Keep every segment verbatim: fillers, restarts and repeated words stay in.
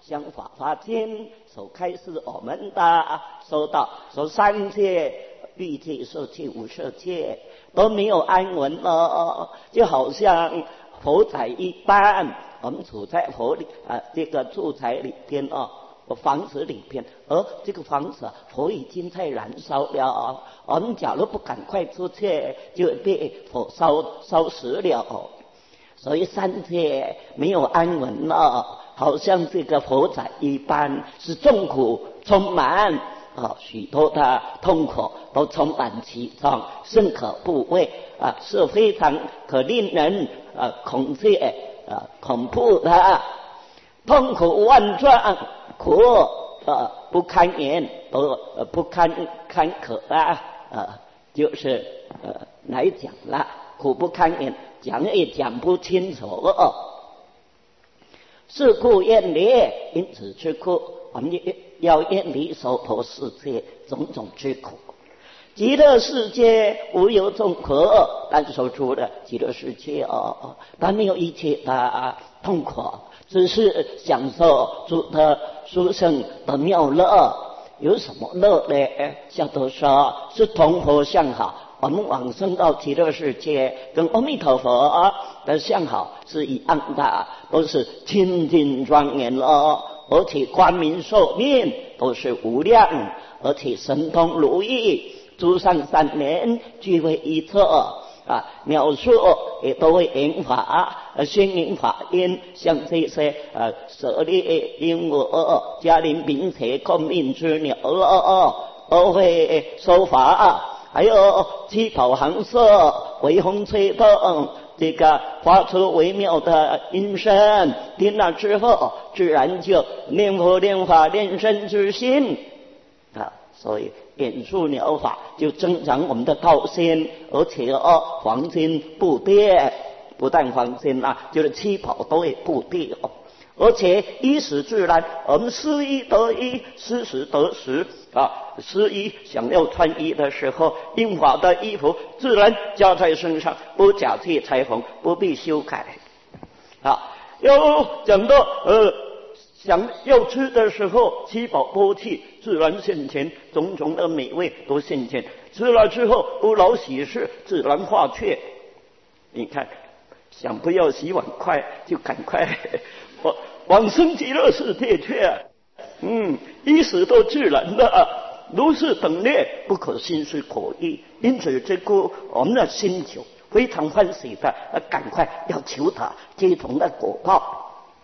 像《法华经》所开示我们的，说到说三界、欲界、色界、无色界都没有安稳了，就好像火宅一般，我们处在火里啊，这个住宅里边哦。房子里边，而这个房子火已经在燃烧了，我们假如不赶快出去，就被火烧烧死了。所以三界没有安稳了，好像这个火宅一般，是众苦充满啊，许多的痛苦都充满其中，甚可怖畏啊，是非常可令人啊恐惧啊恐怖的，痛苦万状。苦呃不堪言，不呃不堪堪可啊，呃就是呃来讲了，苦不堪言，讲也讲不清楚。哦、是故远离，因此之故，我们要远离娑婆世界种种之苦。极乐世界无有众苦，但说出了极乐世界哦，它没有一切的痛苦。只是享受主的殊胜的妙乐，有什么乐呢？小头说是同佛相好，我们往生到极乐世界，跟阿弥陀佛的相好是一样的，都是清净庄严了，而且光明寿命都是无量，而且神通如意，诸上三年俱为一册。啊，描述也都会引法，呃，宣引法音，像这些呃，舍利鹦鹉、迦陵宾伽、共命之鸟哦，都会说法，还有七宝行色、微风吹动，这个发出微妙的音声，听了之后，自然就念佛、念法、念身之心啊，所以。演述疗法就增长我们的道心，而且哦，黄金布地，不但黄金啊，就是七宝都会布地哦，而且衣食自然，我们失衣得衣，失时得时啊，失衣想要穿衣的时候，印法的衣服自然加在身上，不假借裁缝，不必修改啊。又讲到呃。想要吃的时候，七宝波气自然现前，种种的美味都现前。吃了之后，不劳喜事，自然化却。你看，想不要洗碗筷，就赶快往往生极乐世界去啊！嗯，衣食都自然的，如是等列，不可心思可议。因此，这个我们的心求非常欢喜的，赶快要求他接同的果报。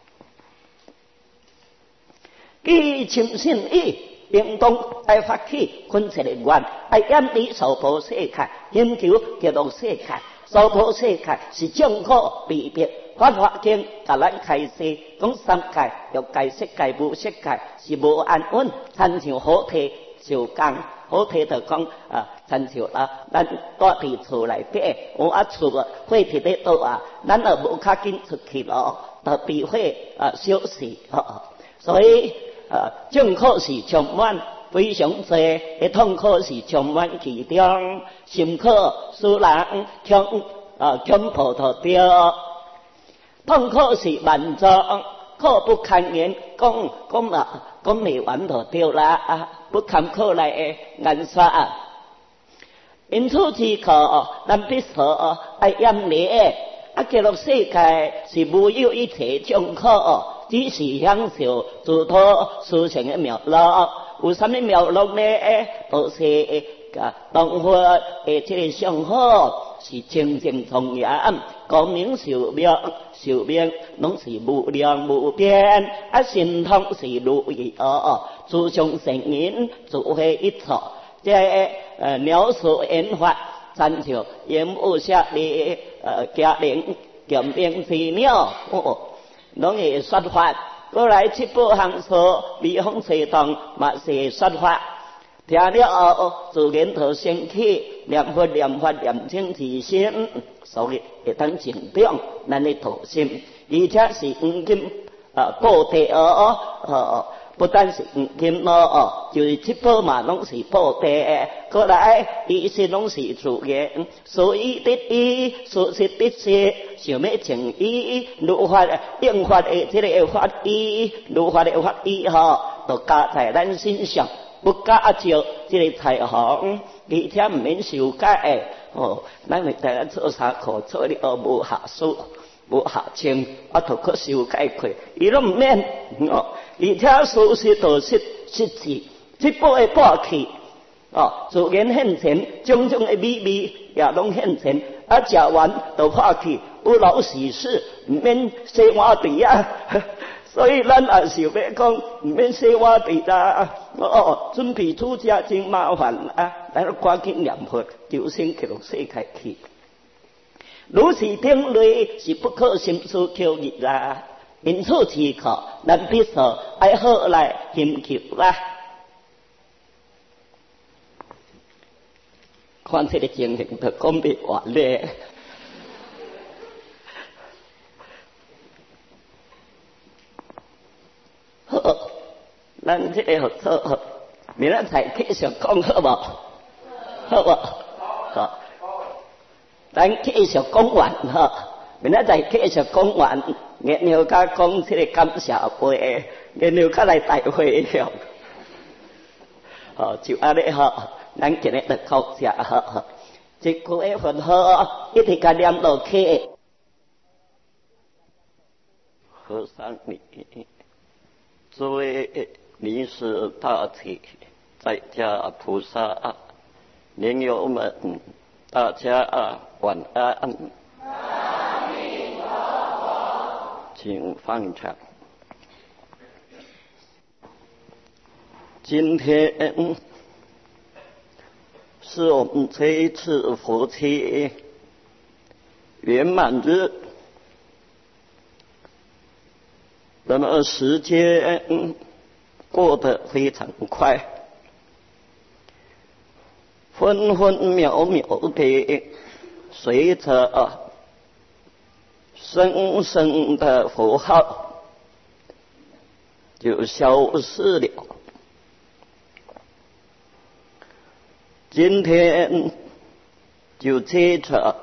既清信意，应当爱发起昆切的愿，爱远离娑婆世界，寻求极乐世界。娑婆世界是众苦离别，法华经甲咱开示，讲三界、欲界、色界、无色界是无安稳，亲像火体烧工，火体就讲啊，亲像啦，咱住伫厝内底，有啊厝啊火体咧倒啊，咱就无较紧出去咯，就避火啊小事哦，所以。啊，众苦是充满，非常多；的痛苦是充满其中，心苦使人强啊强葡萄掉。痛苦是万种，苦不堪言，讲讲啊讲未完就掉啦啊，不堪苦来的眼刷。因此之苦，咱必须爱远离。啊，极乐世界是无有一切众苦。只是享受诸多事情的妙乐，有什么妙乐呢？都是啊，当佛的这个相好是清净庄严，光明寿命，寿命拢是无量无边，啊，神通是如意哦，诸上圣人智慧一错，这呃描述演法，参照演武下的呃家庭强兵之鸟哦。拢会说法，过来七宝行说，微风吹动，嘛是说法。听了后，自然就升起念佛、念法、念清自心，所以会当静定咱的道心，而且是黄金啊布地哦，呃不但是黄金咯，就是七宝嘛，拢是宝地。过来，伊是拢是自然，所以得伊，所是得是，想要情伊，如法应法的这个法伊，如法的法伊吼，都加在咱身上，不加就这个彩虹，而且唔免修改哦。咱咪大家做三课，做哩学无下数。无下清，啊，都可修改过，伊拢唔免哦。而且事实都实实际，即宝的霸气哦，自然现前，种种的美味也拢现前。啊，食完就化气，有老喜事，唔免洗碗碟啊。所以咱也想要讲，唔免洗碗碟啦。哦，准备出家真麻烦啊，咱赶紧念佛，求生去落世界去。如是定类是不可心思求议啦，因此此刻咱必须爱好来寻求啦。看这个情形，就讲不完咧。好，咱这个合作，明仔载继续讲好无？好无？好。咱继续讲完吼，明仔载继续讲完，然后甲讲这个感谢会，然后甲来大会了。哦，就安尼吼，咱今日就到这吼，一句诶佛号一直甲念落去。和尚你，诸位尼师大体在家菩萨、莲友们。大家晚安。阿弥陀佛。请放长。今天是我们这一次佛期圆满日，那么时间过得非常快。分分秒秒的，随着声声的佛号就消失了。今天就接着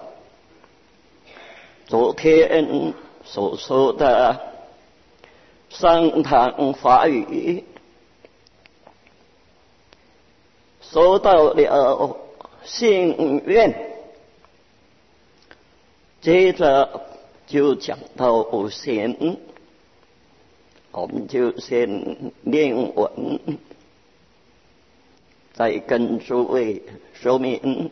昨天所说的上堂法语，说到了信愿，接着就讲到贤，我们就先念文，再跟诸位说明。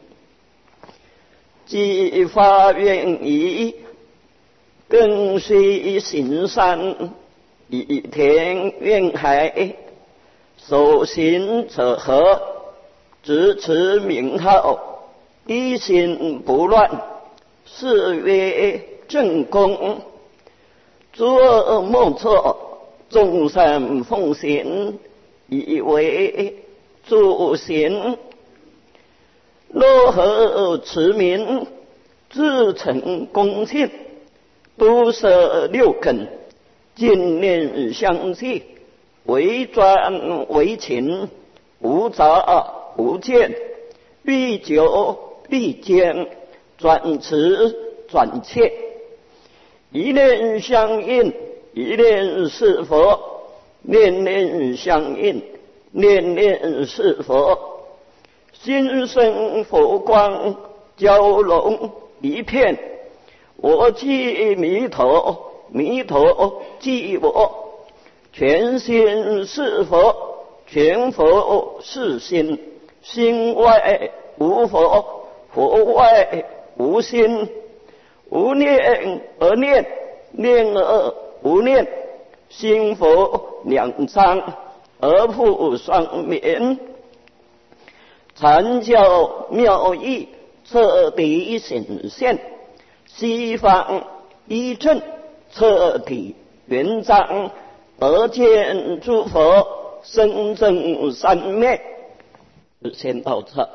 既发愿意，更须行善，以田愿海，所行者何？执持名号，一心不乱，是曰正功。诸恶莫作，众善奉行，以为助行。若何持名，自成恭敬，都摄六根，尽念相继，为专为勤，无杂无见，必久必坚，转持转切，一念相应，一念是佛，念念相应，念念是佛。心生佛光，交融一片。我即弥陀，弥陀即我。全心是佛，全佛是心。心外无佛，佛外无心。无念而念，念而无念。心佛两张，而复双面。禅教妙义彻底显现，西方一正彻底圆彰，得见诸佛深正三昧。先到这，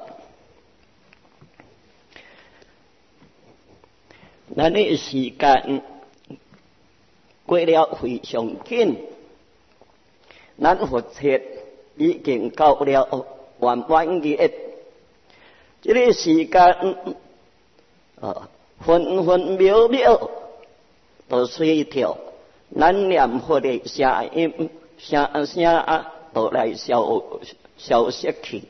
咱的时间过了非常紧， 咱佛切已经到了圆满日，这个时间啊，分分秒秒都随着咱念佛的声音，声声都来消消失去。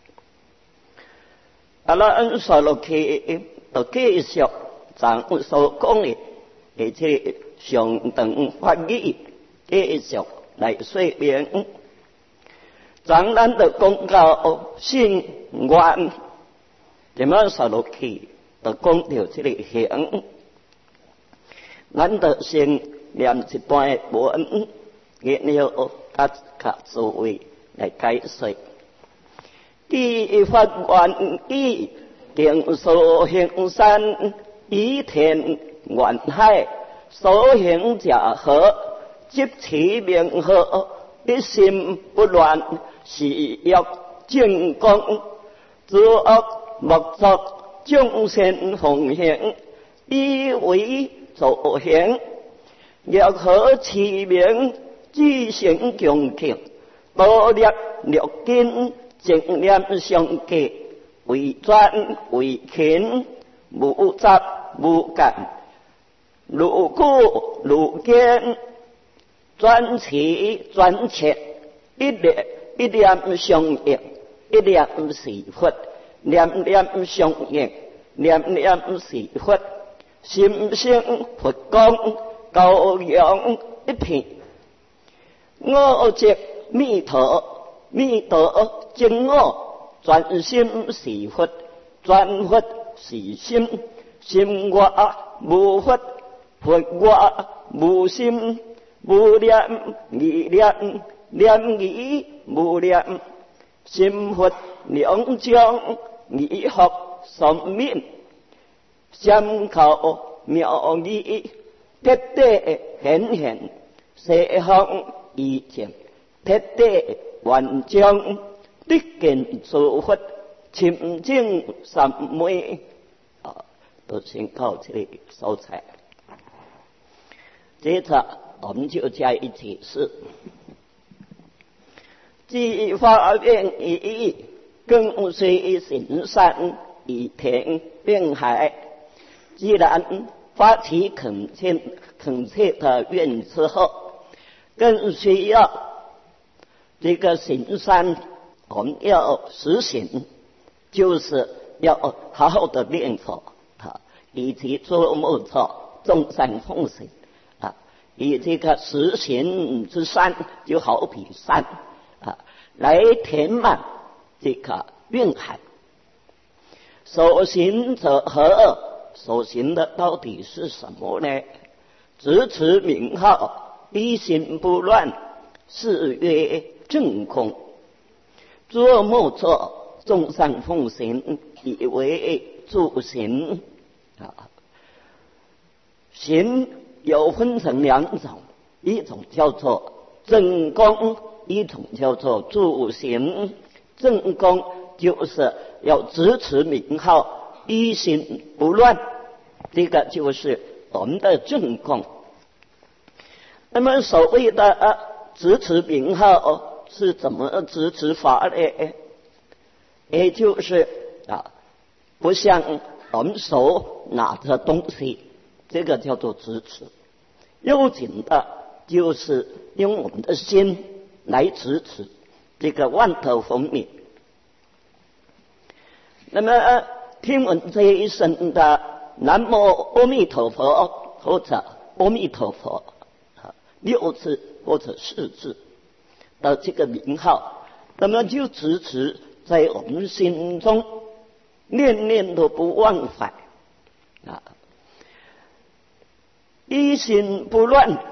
啊，咱说落去，就继续咱所讲的，而且上等法语继续来说明。咱咱就讲到信愿，怎么说落去，就讲到这个行。咱就先念一段文，然后甲甲诸位来解释。依法愿意，定所行善，以填愿海。所行者何？即其名号，一心不乱，是欲正功。诸恶莫作，众善奉行，以为造行。若何其名？具成恭敬，多略略根。正念相继，为专为勤，无杂无干，如故如坚，专持专切，一念一念相应，一念是佛，念念相应，念念是佛，心性佛光，高扬一片，我即弥陀。弥陀正我，专心是佛，专佛是心，心我无佛，佛我无心，无念意念，念意无念，心佛两将，意合三面，相靠妙义，徹底顯現，四方意境，徹底。完將得見諸佛，清淨三昧啊，都先到這裡收財。接着我們就加以解釋。既發願意，更隨行善，以填願海。既然發起懇切懇切的願之後，更需要这个行善，我们要实行，就是要好好的念佛啊，以及做莫错众善奉行啊，以这个实行之善，就好比山啊，来填满这个愿海。所行者何？所行的到底是什么呢？执持名号，一心不乱，是曰正功。作莫作，众善奉行，以为助行啊。行有分成两种，一种叫做正功，一种叫做助行。正功就是要执持名号，一心不乱，这个就是我们的正功。那么所谓的执持名号是怎么执持法呢？也就是啊，不像我们手拿着东西，这个叫做执持。要紧的就是用我们的心来执持这个万德佛名。那么听闻这一声的南无阿弥陀佛或者阿弥陀佛六字或者四字的这个名号，那么就执持在我们心中，念念都不忘返啊，一心不乱。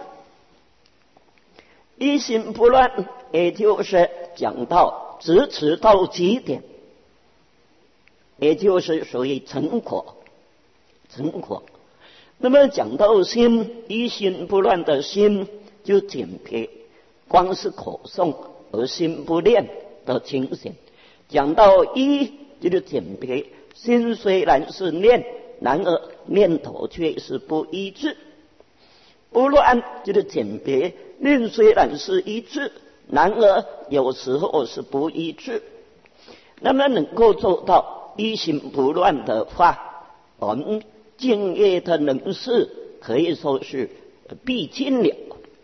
一心不乱，也就是讲到执持到极点，也就是属于成果。成果。那么讲到心，一心不乱的心，就简别光是口诵而心不念的情形。讲到一，就是简别心虽然是念，然而念头却是不一致。不乱就是简别，念虽然是一致， 然而有时候是不一致。那么能够做到一心不乱的话，我们敬业的人士可以说是必尽了。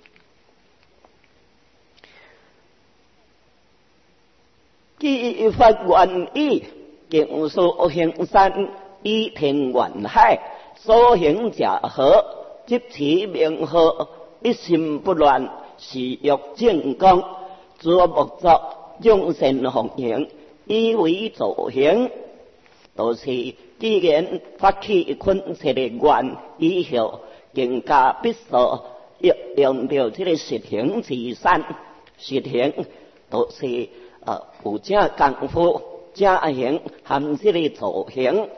既发愿意，敬所行善，以天愿海，所行假合，即其名号，一心不乱，是欲正光，诸木作，众善奉行，以为造行，都是既然发起昆切的愿以后，更加必须要用到这个实行之善，实行都是呃有正功夫，正行含这个造行，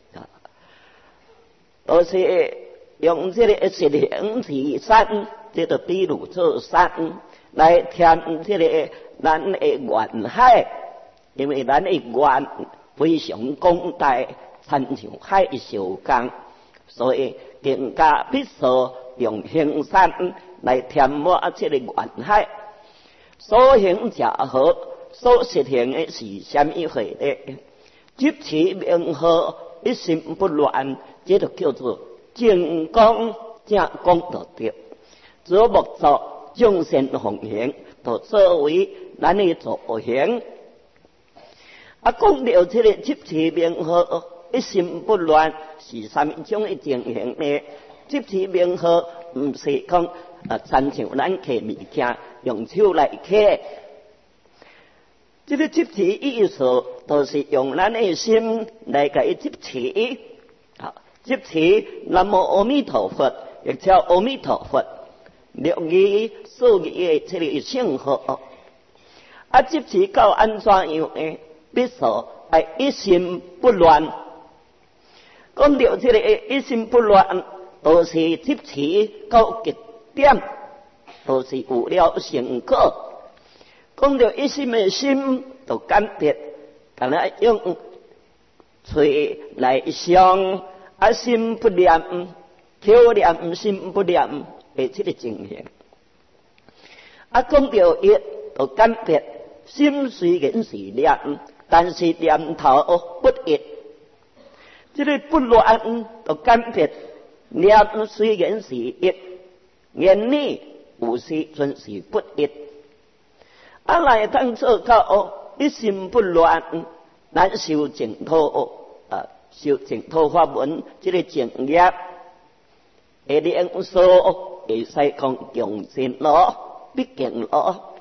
都是用这个实行之善，这个比如做善来填这个咱的愿海，因为咱的愿非常广大，亲像海小江，所以更加必须用行善来填满这个愿海。所行者合，所实行的是什么货呢？即其名号，一心不乱，这就叫做正光，正光就对。诸木作，众善奉行，就作为咱的造行。啊，讲到这个即其名号，一心不乱，是什么种的情形呢？即其名号，唔是讲啊，亲像咱摕物件用手来摕。这个集齐意思，都是用咱的心来给集齐。啊，集齐南无阿弥陀佛，亦叫阿弥陀佛，六义四义的这个圣号。啊，集齐到安怎样呢？必须爱一心不乱。讲到这个一心不乱，都是集齐到极点，都是有了成果。讲到一心的心，就简别，但系用嘴来想，啊心不念，口念心不念的这个情形。啊，讲到一，就简别，心虽然是念，但是念头不一。这个不乱就简别，念虽然是一，言语有时阵是不一。啊，来当做到一心不乱，咱修净土啊，修净土法门，这个净业，会令所会使讲强进咯，毕竟咯。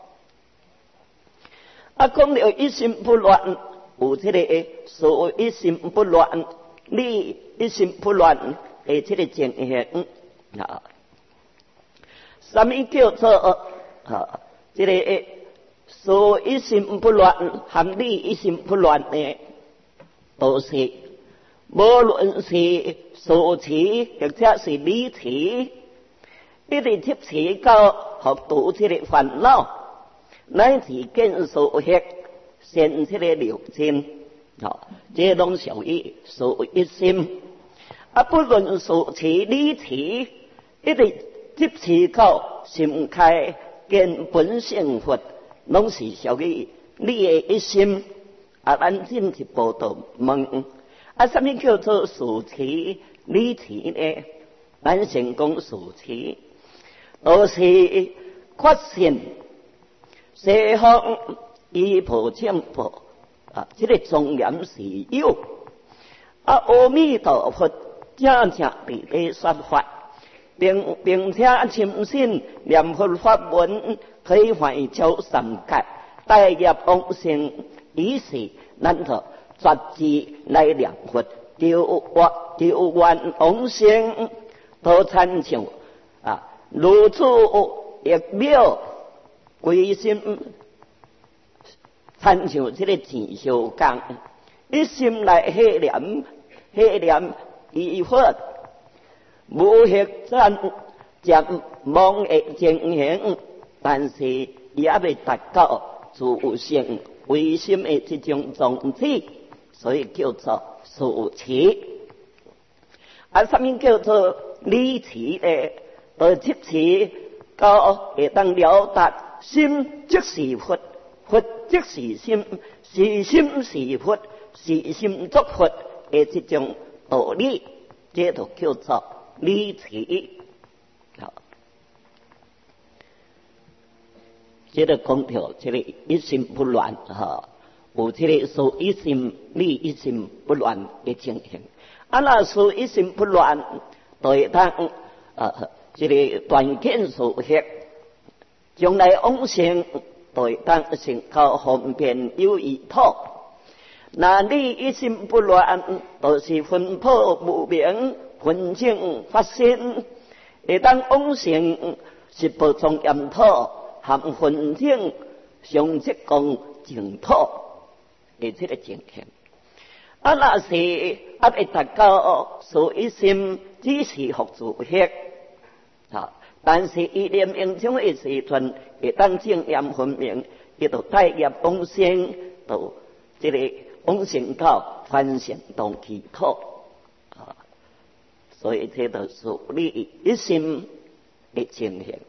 啊，讲到一心不乱，有这个所谓一心不乱，你一心不乱的这个情形啊，什么叫做啊？这个所一心不乱，含你一心不乱呢，都是无论是所持或者是理持，一直接持到合度这个烦恼，乃至见所学，现这个流尽，啊，这拢属于所一心。啊，不论所持理持，一直接持到心开见本性佛。拢是属于你的一心。啊，咱进一步就问，啊，什么叫做所持理持呢？咱先讲所持，都是确信西方依破占破啊，这个庄严是有。啊，阿弥陀佛正正伫咧说法，并并且深信念佛法门。可以怀超三界，带业往生，于是咱就专志来念佛，求我求愿往生，都参像啊，如此一妙归心，参像这个钱小工，一心来系念系念依佛，无学赞将妄的情形。但是也未达到自性唯心的这种宗旨，所以叫做所持。啊，什么叫做理持呢？而即持到会当了达心即是佛，佛即是心，是心是佛，是心作佛的这种道理，这就叫做理持。好，这个讲到这个一心不乱哈，有这个说一心理一心不乱的情形。啊，那说一心不乱，对当呃这个断见所学，将来往生对当成靠方便有依托。那你一心不乱，都是魂魄无明，魂境发生，会当往生是不从严土，含魂境上即讲净土的这个情形。啊，那是啊，会达到所一心只是佛自学啊，但是伊念用中的时阵，会当正念分明，伊就带入往生，到这个往生到凡圣同其土啊，所以这都是你一心的情形。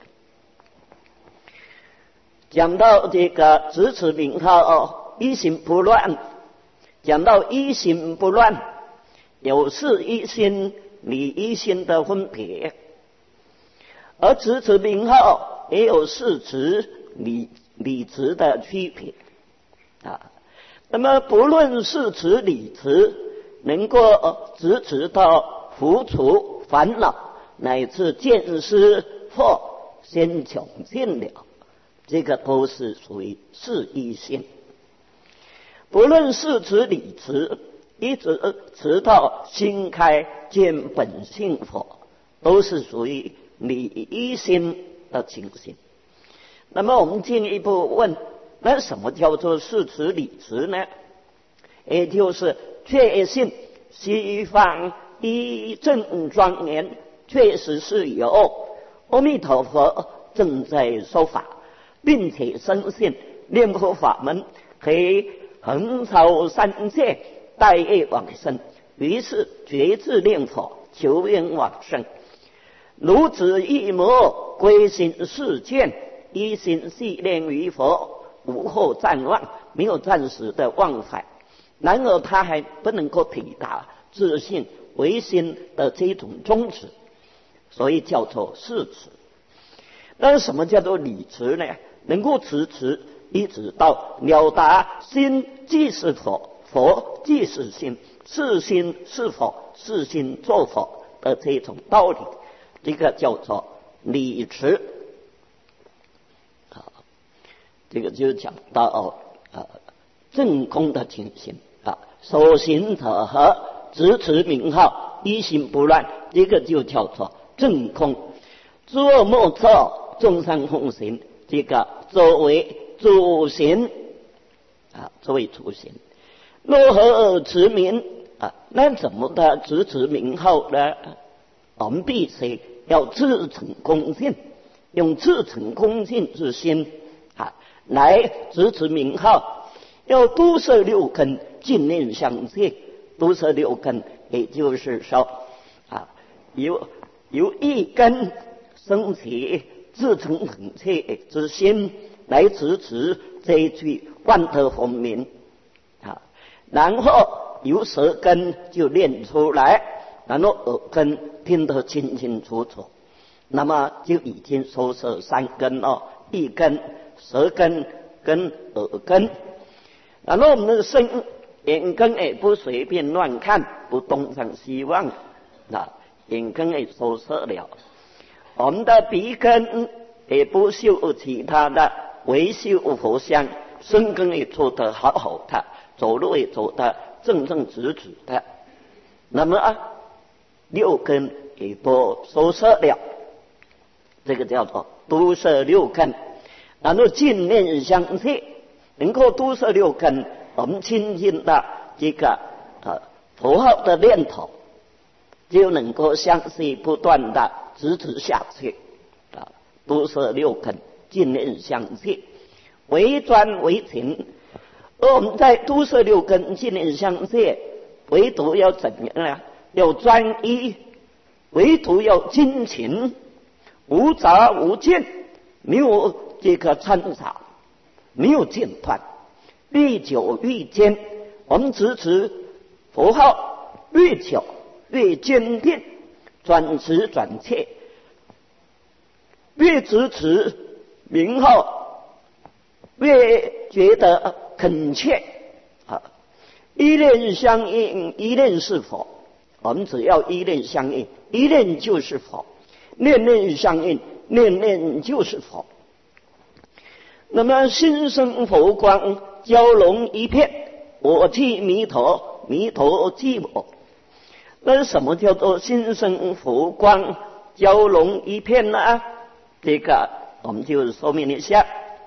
讲到这个支持名号，一心不乱。讲到一心不乱，有事一心、理一心的分别，而直持名号也有事持、理理持的区别啊。那么不论事持、理持，能够直持到除除烦恼，乃至见思或先穷尽了，这个都是属于事一心。不论事持理持，一直持到心开见本性佛，都是属于理一心的情形。那么我们进一步问，那什么叫做事持理持呢？也就是确信西方一正庄严，确实是有阿弥陀佛正在说法，并且深信念佛法门可以横超三界，带业往生，于是决志念佛，求愿往生。如此一魔归心似见，一心系念于佛，无后暂忘，没有暂时的忘返。然而他还不能够抵达自信唯心的这种宗旨，所以叫做事持。那什么叫做理持呢？能够持持一直到了达心即是佛，佛即是心，是心是佛，是心作佛的这种道理，这个叫做理持。啊，这个就讲到呃正空的情形啊，所行者和直持名号，一心不乱，这个就叫做正空。诸恶莫作，众生奉行，这个作为主行啊，作为主行。若何持名啊？那怎么的直持名号呢？我们必须要自诚恭敬，用自诚恭敬之心啊来直持名号。要都摄六根，净念相继。都摄六根，也就是说啊，由由一根升起自诚恳切之心来支持这一句万德洪名啊，然后由舌根就念出来，然后耳根听得清清楚楚，那么就已经收摄三根哦，一根、舌根跟耳根。然后我们的身眼根也不随便乱看，不东张西望啊，眼根也收摄了。我们的鼻根也不嗅其他的，唯嗅佛香，身根也做得好好的，走路也走得正正直直的。那么啊，六根也不收摄了，这个叫做都摄六根。然后净念相继，能够都摄六根，我们亲近的这个呃佛号的念头，就能够相续不断的直直下去啊，都摄六根，净念相继，为专为情。而我们在都摄六根、净念相继，唯独要怎样呢？要专一，唯独要精勤，无杂无间，没有这个参杂，没有间断，越久越坚。我们支持佛号越久越坚定，转持转切，越支持名号越觉得恳切啊！一念相应，一念是佛。我们只要一念相应，一念就是佛；念念相应，念念就是佛。那么心生佛光，交融一片，我即弥陀，弥陀即我。那什么叫做心生佛光，交融一片呢？这个我们就说明一下。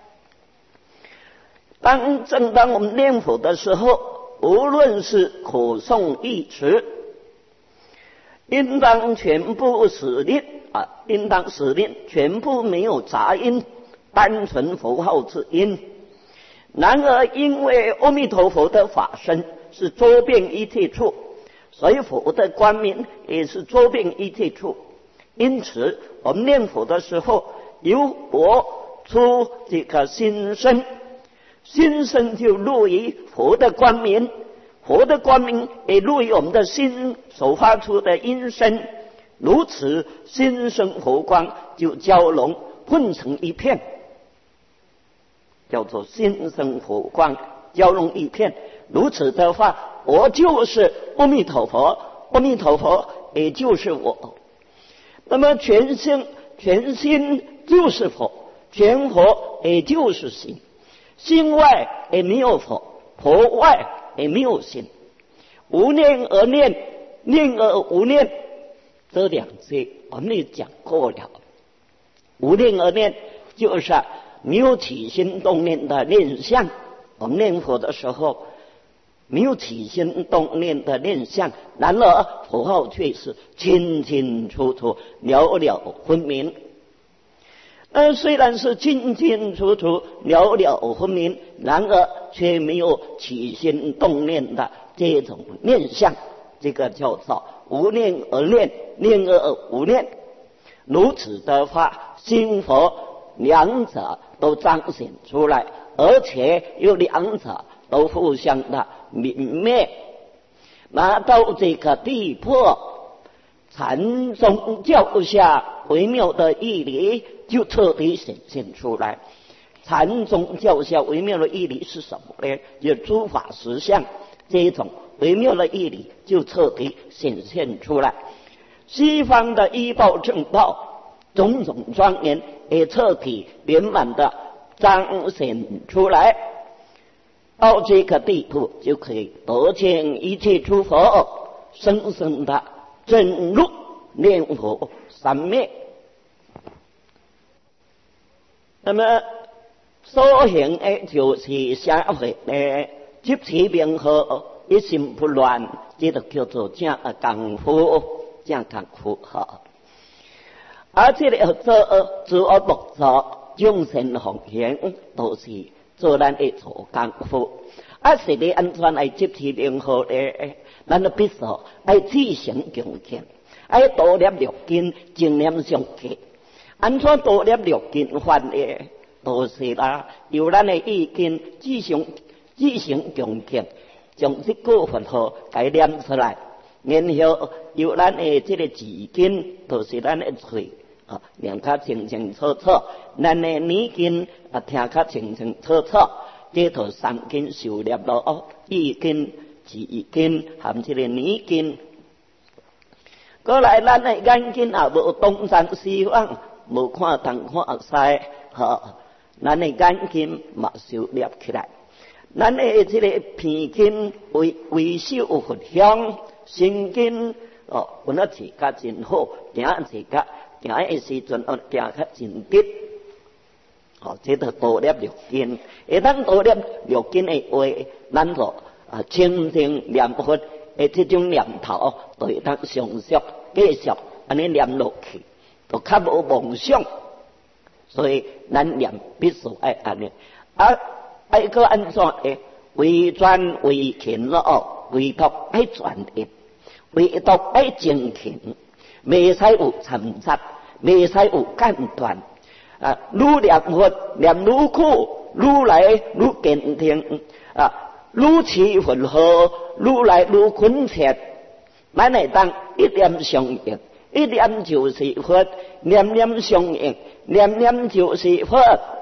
当正当我们念佛的时候，无论是口诵意持，应当全部使令啊，应当使令全部没有杂音，单纯佛号之音。然而因为阿弥陀佛的法身是周遍一切处，所以佛的光明也是周遍一切处。因此我们念佛的时候，由我出这个心声，心声就入于佛的光明，佛的光明也入于我们的心所发出的音声，如此心生佛光就交融混成一片，叫做心生佛光交融一片。如此的话，我就是阿弥陀佛，阿弥陀佛也就是我。那么全心全心就是佛，全佛也就是心，心外也没有佛，佛外也没有心。无念而念，念而无念，这两句我们也讲过了。无念而念就是没有起心动念的念相。我们念佛的时候没有起心动念的念相，然而佛号却是清清楚楚，了了分明。呃，虽然是清清楚楚，了了分明，然而却没有起心动念的这种念相，这个叫做无念而念，念而无念。如此的话，心佛两者都彰显出来，而且有两者都互相的泯灭。拿到这个地步，禅宗教下微妙的义理就彻底显现出来。禅宗教下微妙的义理是什么呢？就诸法实相，这种微妙的义理就彻底显现出来。西方的依报正报，种种庄严也彻底圆满的彰显出来。到这个地步，就可以得见一切诸佛，深深的证入念佛三昧。那么所行的就是社会的积其明和，一心不乱，这就叫做正功夫，正功夫哈。而这个做诸恶莫作，众生奉行，都是做咱的做功夫。啊，是你安怎来积其明和咧？咱就必须爱自行强健，爱多念六经，正念上契。安怎多念六经法咧？都是啦，由咱的意见自行自行强健，将这个佛号改念出来，然后由咱的这个字经，都是咱的嘴啊，念较清清楚楚，咱的耳根啊，听较清清楚楚。这套三经修炼了，意经、字经含这个耳经。过来，咱的眼睛也无东张西望，无看东看西，哈，咱的眼睛嘛修炼起来。咱的这个鼻经为为修佛香，身经哦，有那自家真好，行自家行的时阵哦，行较真直。哦，这就多念六经，一旦多念六经的话，咱就啊清净念佛的这种念头，就会当常续继续安尼念落去，就较无妄想。所以咱念必须爱安尼，啊，爱个安怎呢？为专为勤咯，唯独爱专一，唯独爱精勤，未使有参杂，未使有间断。 啊，愈念佛念愈苦，愈来愈坚定啊，愈持佛号，愈来愈恳切。咱会当一念相应，一念就是佛，念念相应，念念就是佛。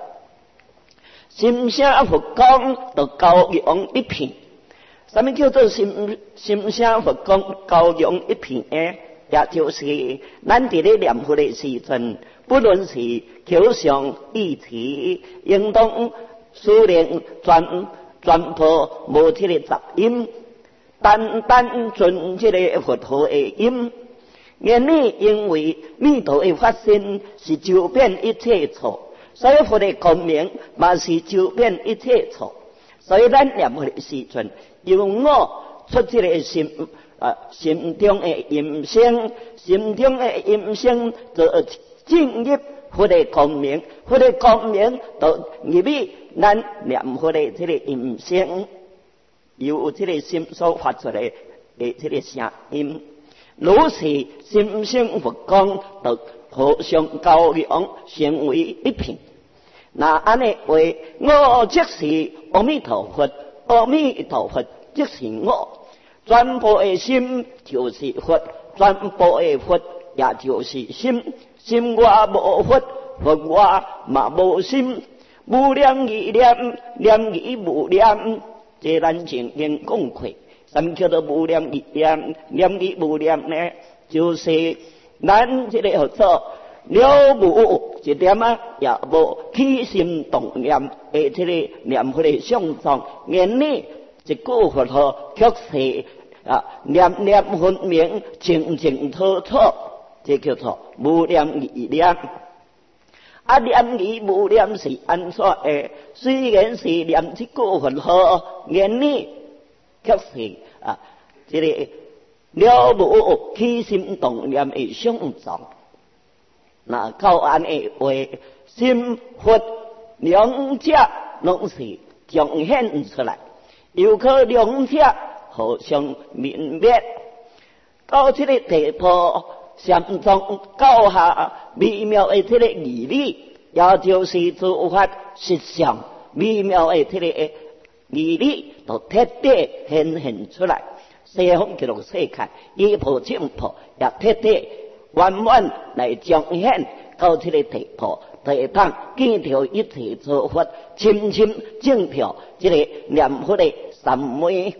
心声佛光，就高扬一片。什么叫做心心声佛光高扬一片呢？也就是咱伫咧念佛的时阵，不论是口上意词，应当思念全全部无这个杂音，单单存这个佛号的音。原理因为弥陀的发心是周遍一切处，所以佛的光明嘛是周遍一切处。所以咱念佛的时阵，由我出这个心啊，心中的音声，心中的音声就进入佛的光明，佛的光明就入去咱念佛的这个音声，由这个心所发出来的这个声音。如是心声佛光，就互相交融，成为一片。那安尼话，我即是阿弥陀佛，阿弥陀佛即是我。全部的心就是佛，全部的佛也就是心。心外无佛，佛外嘛无心。无念意念，念意无念，这咱前经讲过。什么叫做无念意念？念意无念呢？就是咱这个叫做了无一点啊，也无起心动念的这个念佛的相状。原理一句佛号，却是啊念念分明，清清楚楚，这叫做无念意念。啊，念意无念是安怎的？虽然是念一句佛号，原理却是啊，这个了无起心动念的相状。那到安的话，心佛两者拢是彰显出来，又可两者互相明灭。到这个地步，禅宗教下微妙的这个义理，也就是诸法实相微妙的这个义理，都彻底显现出来。西方极乐世界依破正破，也彻底圆满来彰显到这个地步，就会当见到一切诸佛深深正票这个念佛的三昧。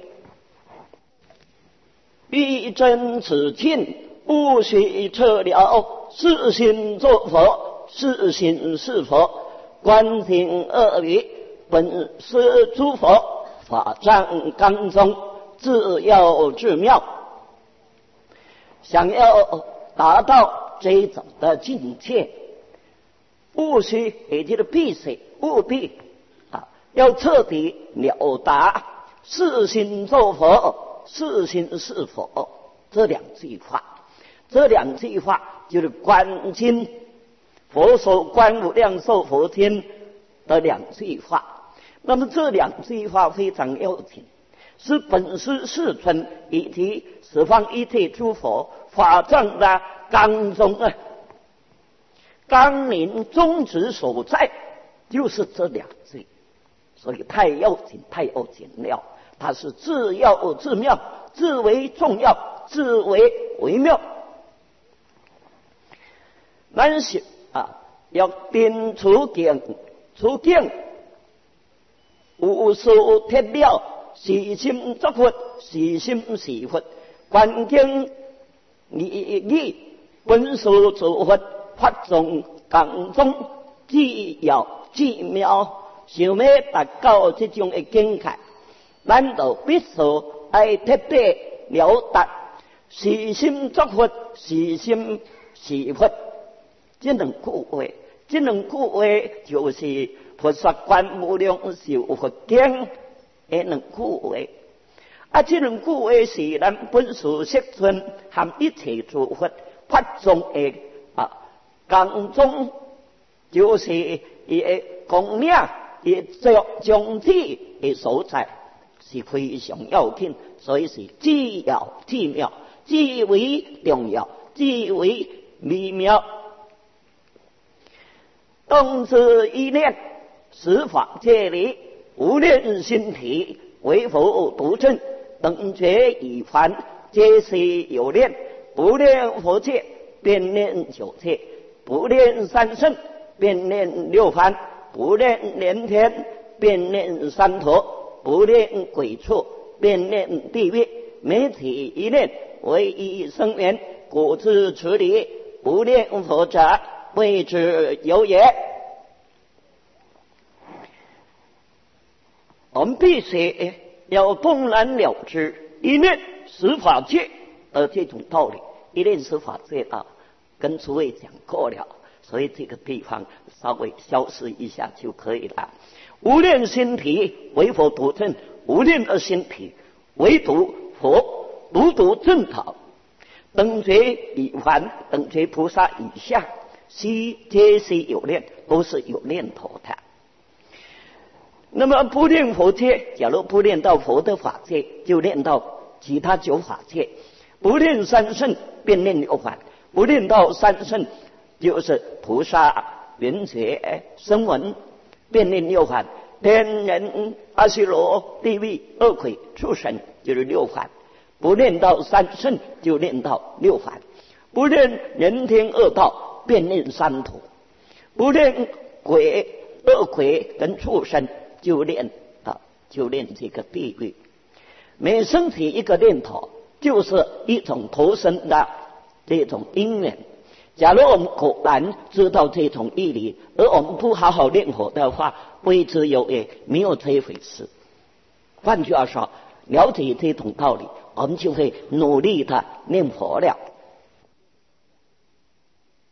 欲真此境，不须测了，是心作佛，是心是佛，观心二语，本是诸佛，法藏纲中，自要至妙。想要达到这种的境界，务须也就是必须务必啊，要彻底了达是心作佛，是心是佛这两句话。这两句话就是观心佛所观无量寿佛天的两句话。那么这两句话非常要紧，是本师世尊以及十方一切诸佛法藏的纲中啊，纲领宗旨所在就是这两句，所以太要紧，太要紧了。它是至要至妙，至为重要，至为微妙。咱是啊，要定处境，处境无所贴了，是心作佛，是心是佛，观经义义本所诸佛，法中讲中，既要既妙。想要达到这种的境界，咱就必须爱彻底了达是心作佛，是心是佛。这两句话，这两句话就是菩萨观无量寿佛经的两句话。啊，这两句话是咱本师释尊和一切诸佛法中的啊讲中，就是伊的纲领，伊着宗旨的所在是非常要紧，所以是既要既妙，既为重要，既为微妙。 动之一念，十法界里无念心体，为佛独证，等觉已凡，皆是有念。不念佛界，便念九界；不念三圣，便念六凡；不念连天，便念三陀；不念鬼畜，便念地狱。每体一念，为一生缘，故知此理。不念佛者，谓之有也。我们必须要公然了知一念十法界的这种道理。一念十法界啊，跟诸位讲过了，所以这个地方稍微消失一下就可以了。无念心体，为佛独证；无念的心体，唯独佛独独正道。等觉以凡，等觉菩萨以下，悉皆是有念，都是有念头的。那么不念佛界，假如不念到佛的法界，就念到其他九法界；不念三圣，便念六凡；不念到三圣，就是菩萨、缘觉、声闻，便念六凡；天人、阿修罗、地狱、恶鬼、畜生，就是六凡；不念到三圣，就念到六凡；不念人天恶道，便念三途；不念鬼、恶鬼跟畜生，就念啊，就念这个地狱。每升起一个念头，就是一种投生的这种因缘。假如我们果然知道这种义理，而我们不好好念佛的话，谓之有也，没有这一回事。换句话说，了解这种道理，我们就会努力的念佛了。